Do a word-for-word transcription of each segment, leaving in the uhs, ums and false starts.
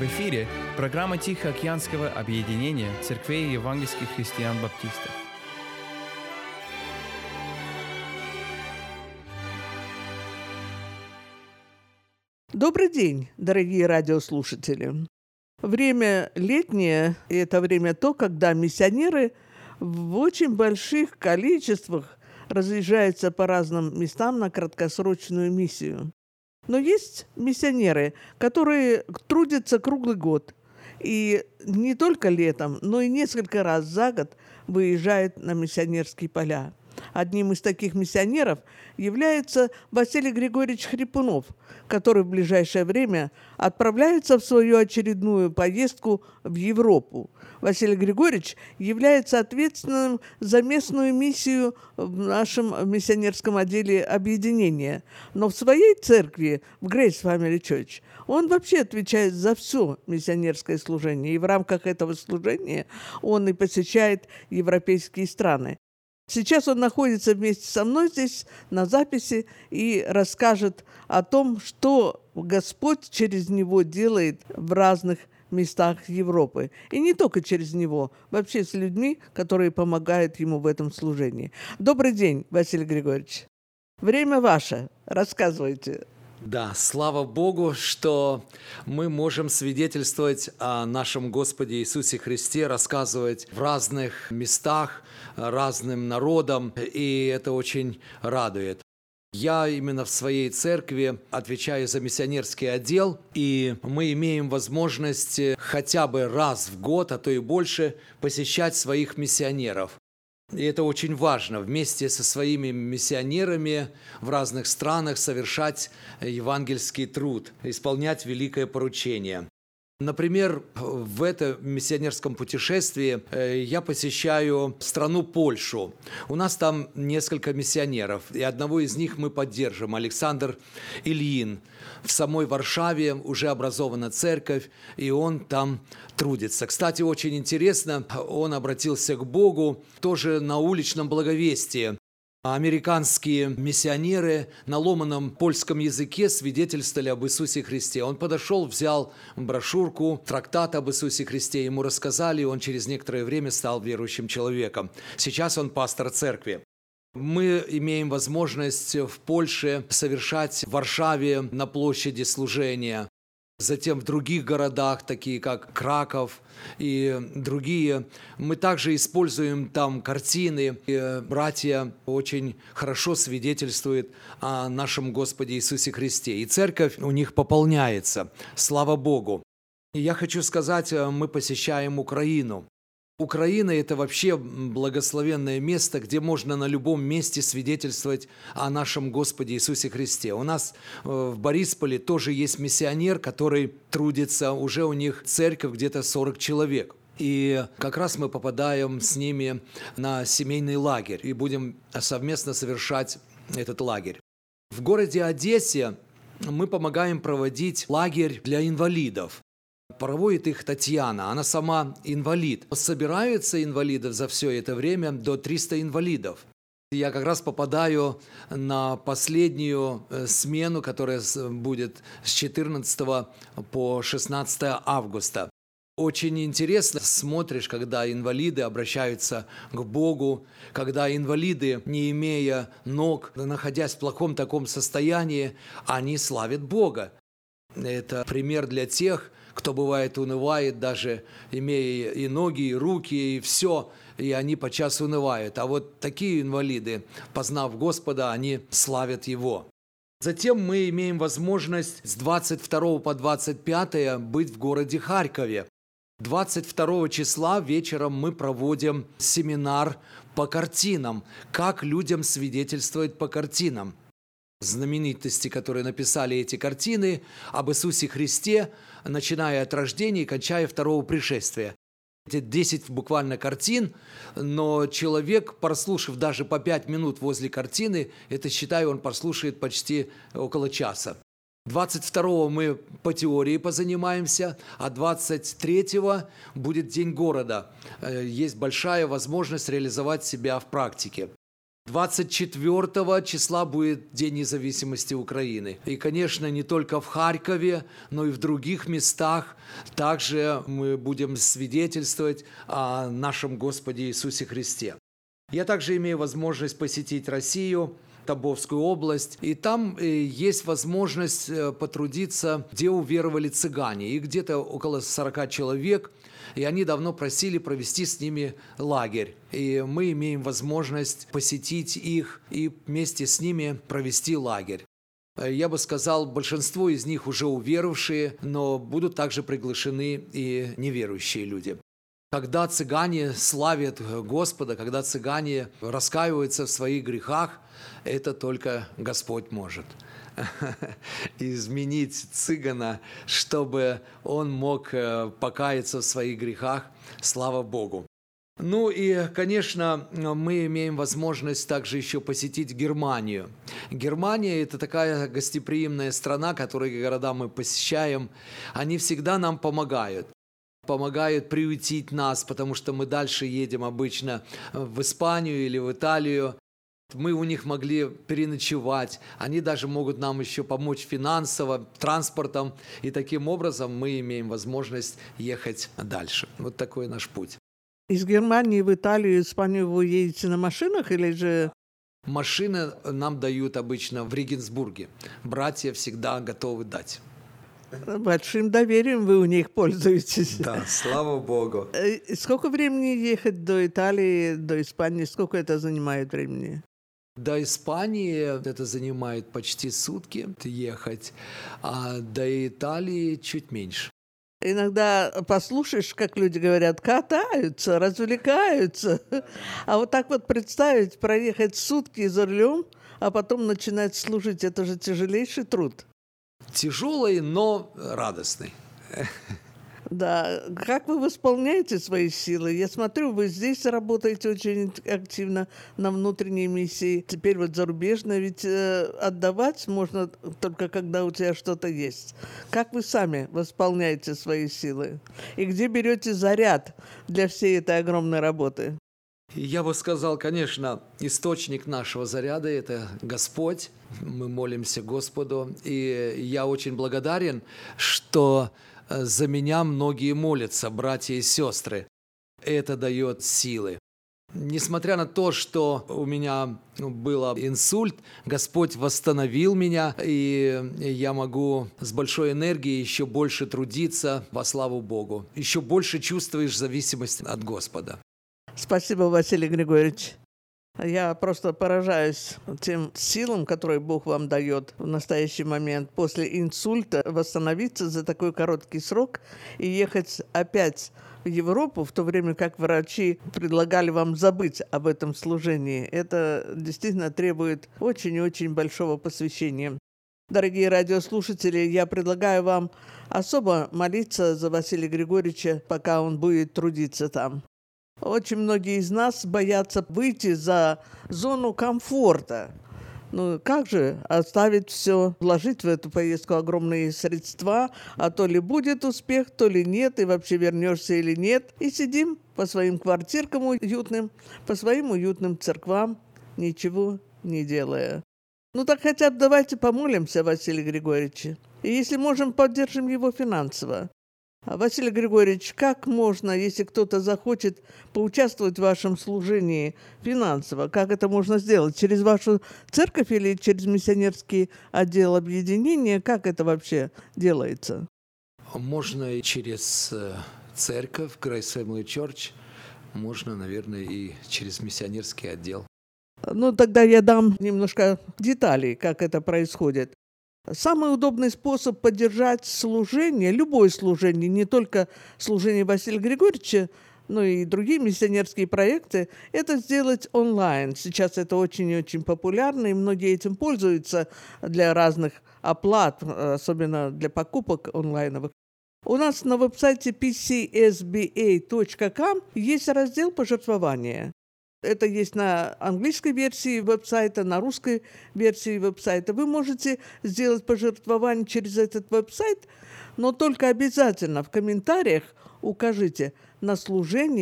В эфире программа Тихоокеанского объединения церквей евангельских христиан-баптистов. Добрый день, дорогие радиослушатели. Время летнее, и это время то, когда миссионеры в очень больших количествах разъезжаются по разным местам на краткосрочную миссию. Но есть миссионеры, которые трудятся круглый год. И не только летом, но и несколько раз за год выезжают на миссионерские поля. Одним из таких миссионеров является Василий Григорьевич Хрипунов, который в ближайшее время отправляется в свою очередную поездку в Европу. Василий Григорьевич является ответственным за местную миссию в нашем миссионерском отделе объединения. Но в своей церкви, в Grace Family Church, он вообще отвечает за все миссионерское служение. И в рамках этого служения он и посещает европейские страны. Сейчас он находится вместе со мной здесь на записи и расскажет о том, что Господь через него делает в разных местах Европы. И не только через него, вообще с людьми, которые помогают ему в этом служении. Добрый день, Василий Григорьевич. Время ваше. Рассказывайте. Да, слава Богу, что мы можем свидетельствовать о нашем Господе Иисусе Христе, рассказывать в разных местах, разным народам, и это очень радует. Я именно в своей церкви отвечаю за миссионерский отдел, и мы имеем возможность хотя бы раз в год, а то и больше, посещать своих миссионеров. И это очень важно, вместе со своими миссионерами в разных странах совершать евангельский труд, исполнять великое поручение. Например, в этом миссионерском путешествии я посещаю страну Польшу. У нас там несколько миссионеров, и одного из них мы поддержим, Александр Ильин. В самой Варшаве уже образована церковь, и он там трудится. Кстати, очень интересно, он обратился к Богу тоже на уличном благовестии. Американские миссионеры на ломаном польском языке свидетельствовали об Иисусе Христе. Он подошел, взял брошюрку, трактат об Иисусе Христе, ему рассказали, и он через некоторое время стал верующим человеком. Сейчас он пастор церкви. Мы имеем возможность в Польше совершать в Варшаве на площади служения. Затем в других городах, такие как Краков и другие, мы также используем там картины. И братья очень хорошо свидетельствуют о нашем Господе Иисусе Христе. И церковь у них пополняется, слава Богу. И я хочу сказать, мы посещаем Украину. Украина – это вообще благословенное место, где можно на любом месте свидетельствовать о нашем Господе Иисусе Христе. У нас в Борисполе тоже есть миссионер, который трудится, уже у них церковь где-то сорок человек. И как раз мы попадаем с ними на семейный лагерь и будем совместно совершать этот лагерь. В городе Одессе мы помогаем проводить лагерь для инвалидов. Проводит их Татьяна, она сама инвалид. Собираются инвалидов за все это время до триста инвалидов. Я как раз попадаю на последнюю смену, которая будет с четырнадцатого по шестнадцатое августа. Очень интересно смотришь, когда инвалиды обращаются к Богу, когда инвалиды, не имея ног, находясь в плохом таком состоянии, они славят Бога. Это пример для тех, кто бывает унывает, даже имея и ноги, и руки, и все, и они подчас унывают. А вот такие инвалиды, познав Господа, они славят Его. Затем мы имеем возможность с двадцать второго по двадцать пятое быть в городе Харькове. двадцать второго числа вечером мы проводим семинар по картинам, как людям свидетельствовать по картинам. Знаменитости, которые написали эти картины об Иисусе Христе, начиная от рождения и кончая второго пришествия. Эти десять буквально картин, но человек, прослушав даже по пять минут возле картины, это, считаю, он прослушает почти около часа. двадцать второго мы по теории позанимаемся, а двадцать третьего будет День города. Есть большая возможность реализовать себя в практике. двадцать четвёртого числа будет День независимости Украины. И, конечно, не только в Харькове, но и в других местах также мы будем свидетельствовать о нашем Господе Иисусе Христе. Я также имею возможность посетить Россию, Тамбовскую область, и там есть возможность потрудиться, где уверовали цыгане. И где-то около сорока человек, и они давно просили провести с ними лагерь. И мы имеем возможность посетить их и вместе с ними провести лагерь. Я бы сказал, большинство из них уже уверовавшие, но будут также приглашены и неверующие люди. Когда цыгане славят Господа, когда цыгане раскаиваются в своих грехах, это только Господь может изменить цыгана, чтобы он мог покаяться в своих грехах. Слава Богу. Ну и, конечно, мы имеем возможность также еще посетить Германию. Германия – это такая гостеприимная страна, которые города мы посещаем, они всегда нам помогают. Помогают приютить нас, потому что мы дальше едем обычно в Испанию или в Италию. Мы у них могли переночевать. Они даже могут нам еще помочь финансово, транспортом. И таким образом мы имеем возможность ехать дальше. Вот такой наш путь. Из Германии в Италию, Испанию вы едете на машинах или же... Машины нам дают обычно в Регенсбурге. Братья всегда готовы дать. Большим доверием вы у них пользуетесь. Да, слава Богу. Сколько времени ехать до Италии, до Испании? Сколько это занимает времени? До Испании это занимает почти сутки ехать, а до Италии чуть меньше. Иногда послушаешь, как люди говорят, катаются, развлекаются. А вот так вот представить, проехать сутки за рулем, а потом начинать служить, это же тяжелейший труд. Тяжелый, но радостный. Да. Как вы восполняете свои силы? Я смотрю, вы здесь работаете очень активно на внутренней миссии. Теперь вот зарубежно, ведь э, отдавать можно только когда у тебя что-то есть. Как вы сами восполняете свои силы? И где берете заряд для всей этой огромной работы? Я бы сказал, конечно, источник нашего заряда – это Господь. Мы молимся Господу. И я очень благодарен, что за меня многие молятся, братья и сестры. Это дает силы. Несмотря на то, что у меня был инсульт, Господь восстановил меня, и я могу с большой энергией еще больше трудиться во славу Богу. Еще больше чувствуешь зависимость от Господа. Спасибо, Василий Григорьевич. Я просто поражаюсь тем силам, которые Бог вам дает в настоящий момент после инсульта восстановиться за такой короткий срок и ехать опять в Европу, в то время как врачи предлагали вам забыть об этом служении. Это действительно требует очень и очень большого посвящения. Дорогие радиослушатели, я предлагаю вам особо молиться за Василия Григорьевича, пока он будет трудиться там. Очень многие из нас боятся выйти за зону комфорта. Ну, как же оставить все, вложить в эту поездку огромные средства, а то ли будет успех, то ли нет, и вообще вернешься или нет. И сидим по своим квартиркам уютным, по своим уютным церквам, ничего не делая. Ну, так хотя бы давайте помолимся, Василий Григорьевич. И если можем, поддержим его финансово. Василий Григорьевич, как можно, если кто-то захочет поучаствовать в вашем служении финансово, как это можно сделать? Через вашу церковь или через миссионерский отдел объединения? Как это вообще делается? Можно и через церковь, Grace Family Church, можно, наверное, и через миссионерский отдел. Ну, тогда я дам немножко деталей, как это происходит. Самый удобный способ поддержать служение, любое служение, не только служение Василия Григорьевича, но и другие миссионерские проекты, это сделать онлайн. Сейчас это очень и очень популярно, и многие этим пользуются для разных оплат, особенно для покупок онлайновых. У нас на веб-сайте пи си эс би эй точка ком есть раздел «Пожертвования». Это есть на английской версии веб-сайта, на русской версии веб-сайта. Вы можете сделать пожертвование через этот веб-сайт, но только обязательно в комментариях укажите на служение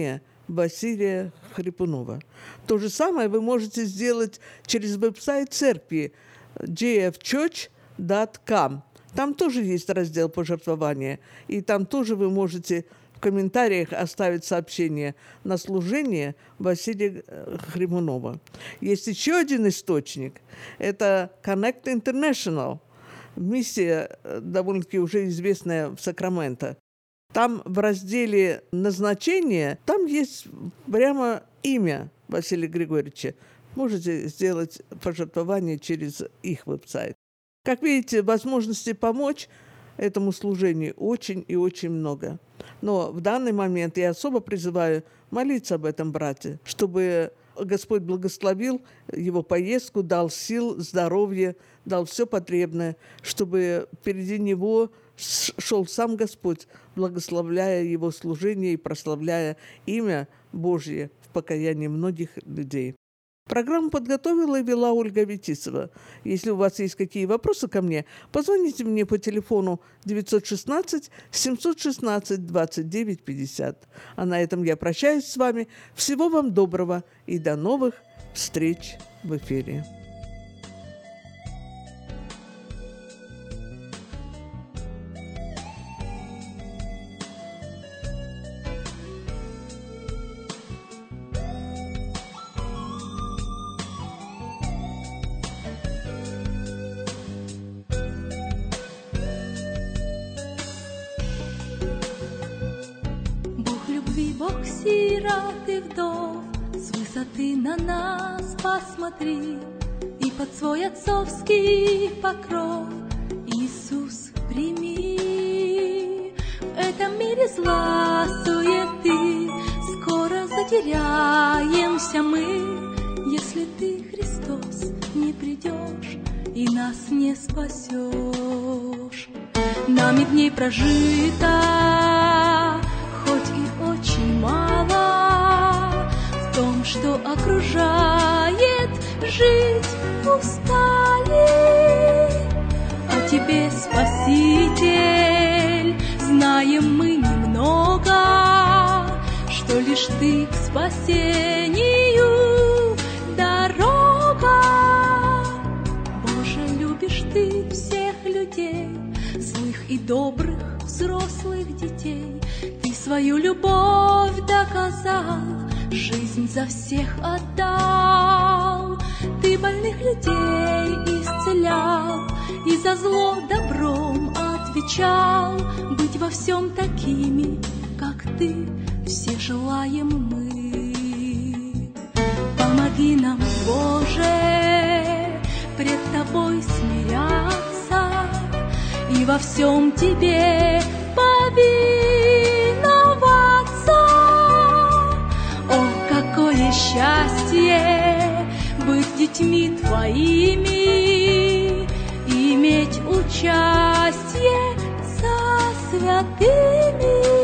Василия Хрипунова. То же самое вы можете сделать через веб-сайт церкви джей эф чёрч точка ком. Там тоже есть раздел пожертвования, и там тоже вы можете в комментариях оставить сообщение на служение Василия Хрипунова. Есть еще один источник. Это Connect International, миссия, довольно-таки уже известная в Сакраменто. Там в разделе «Назначение» там есть прямо имя Василия Григорьевича. Можете сделать пожертвование через их веб-сайт. Как видите, возможностей помочь этому служению очень и очень много. Но в данный момент я особо призываю молиться об этом брате, чтобы Господь благословил его поездку, дал сил, здоровье, дал все потребное, чтобы впереди него шел сам Господь, благословляя его служение и прославляя имя Божье в покаянии многих людей. Программу подготовила и вела Ольга Витисова. Если у вас есть какие вопросы ко мне, позвоните мне по телефону девятьсот шестнадцать семьсот шестнадцать двадцать девять пятьдесят. А на этом я прощаюсь с вами. Всего вам доброго и до новых встреч в эфире. Бог сирот и вдов, с высоты на нас посмотри, и под свой отцовский покров Иисус прими. В этом мире зла, суеты, скоро затеряемся мы, если ты, Христос, не придешь и нас не спасешь. Нами дней прожито хоть и очень мало, в том, что окружает, жить устали. О тебе, Спаситель, знаем мы немного, что лишь ты к спасению дорога. Боже, любишь ты всех людей, злых и добрых, взрослых детей. Ты свою любовь доказал, жизнь за всех отдал. Ты больных людей исцелял и за зло добром отвечал. Быть во всем такими, как ты, все желаем мы. Помоги нам, Боже, пред тобой смиряться и во всем тебе повиноваться. О, какое счастье быть детьми твоими, иметь участие со святыми.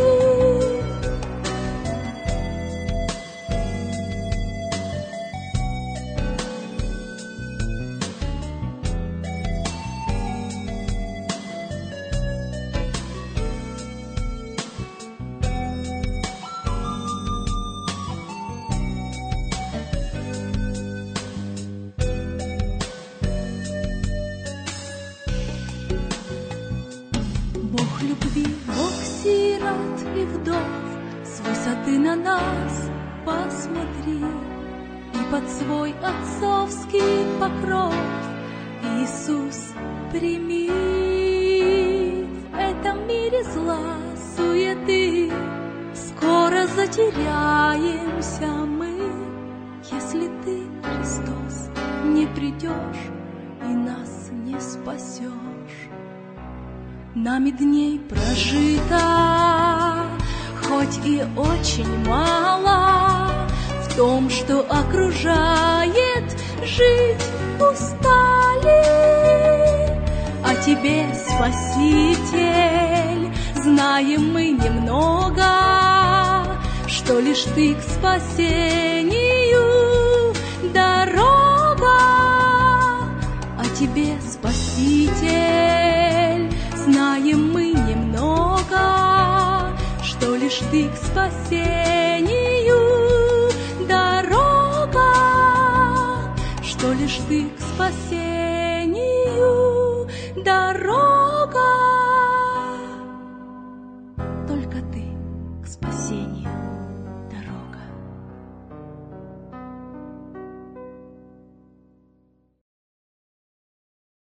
Бог любви, Бог сирот и вдов, с высоты на нас посмотри, и под свой отцовский покров Иисус прими. В этом мире зла, суеты, скоро затеряемся мы, если ты, Христос, не придешь и нас не спасешь. Нами дней прожито хоть и очень мало, в том, что окружает, жить устали. О тебе, Спаситель, знаем мы немного, что лишь ты к спасению дорога. О тебе, Спаситель, знаем мы немного, что лишь ты к спасению спасению дорога. Только ты к спасению.